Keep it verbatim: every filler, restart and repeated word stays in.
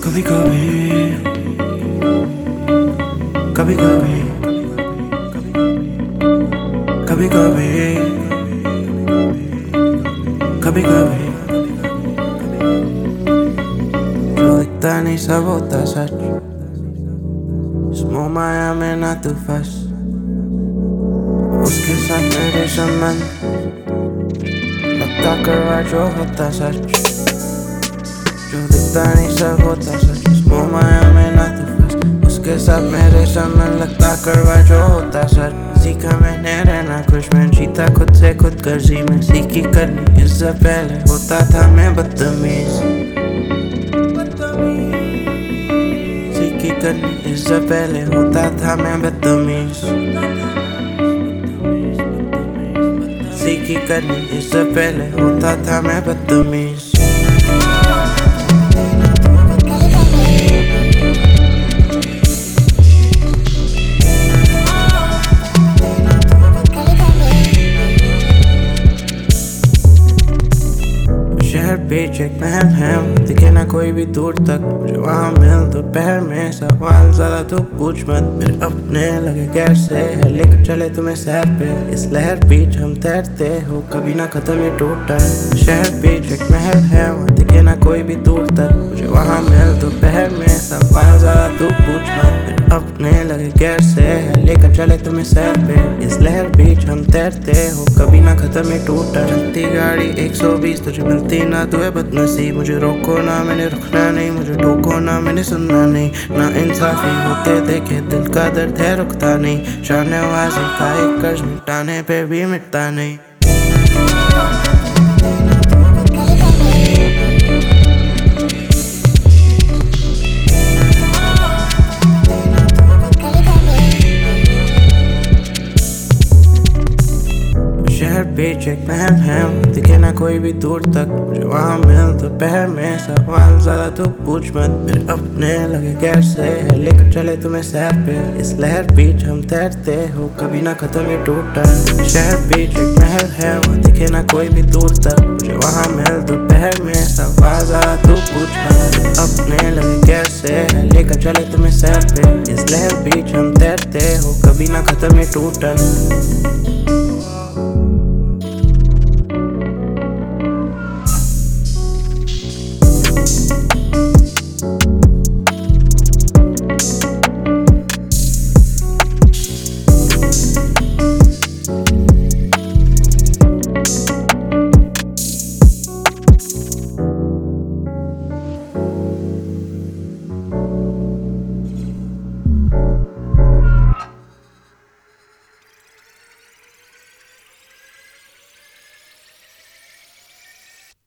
कभी कभी कभी कभी कभी कभी कभी कभी जो दिखता नहीं सब होता सच। इस मोह माया में ना तू फंस, उसके साथ मेरे संबंध लगता करवा जो होता सच। जो दिखता नहीं सब होता सच। इस मोह माया में ना तू फंस, उसके साथ मेरे संबंध लगता करवा जो होता सच। सीखा मैंने रहना खुश, मैं जीता खुद से खुद गर्जी में। सीखी करनी इससे पहले होता था मैं बदतमीज। सीखी करनी इससे पहले होता था मैं बदतमीज। सीखी करनी इससे पहले होता था मैं बदतमीज। शहर बीच एक महल है, दिखे ना कोई भी दूर तक। मुझे वहाँ मिल दोपहर में, सवाल ज्यादा तो पूछ मत। मेरे अपने लगे कैसे है, लेकर चले तुम्हें सैर पे। इस लहर बीच हम तैरते हो, कभी ना खत्म ये टूटा है। शहर बीच एक महल है, वहाँ दिखे ना कोई भी दूर तक। मुझे वहाँ मिल दोपहर में, सवाल ज्यादा तो पूछ मत। मेरे अपने लगे कैसे है, लेकर चले तुम्हें सैर पे। इस लहर बीच हम तैरते हो, कभी ना खत्म ये टूटा। चलती गाड़ी एक सौ बीस, तुझे मिलती ना तू है बदनसीब। मुझे रोको ना मैंने रुकना नहीं, मुझे टोको ना मैंने सुनना नहीं। ना इंसाफी होते देखे दिल का दर्द है रुकता नहीं। शाहनवाज़ी का एक कर्ज मिटाने पे भी मिटता नहीं। शहर बीच एक महल है, दिखे ना कोई भी दूर तक। मुझे वहाँ मिल दोपहर में, सवाल ज्यादा तो पूछ मत। मेरे अपने लगे कैसे है, लेकर चले तुम्हें सैर पे। इस लहर बीच हम तैरते हो, कभी ना खत्म ये टूटा। शहर बीच एक महल है, वहाँ दिखे ना कोई भी दूर तक। मुझे वहाँ मिल दोपहर में, सवाल ज्यादा तो पूछ मत। मेरे अपने लगे कैसे है, लेकर चले तुम्हें सैर पे। इस लहर बीच हम तैरते हो, कभी ना खत्म ये टूटा।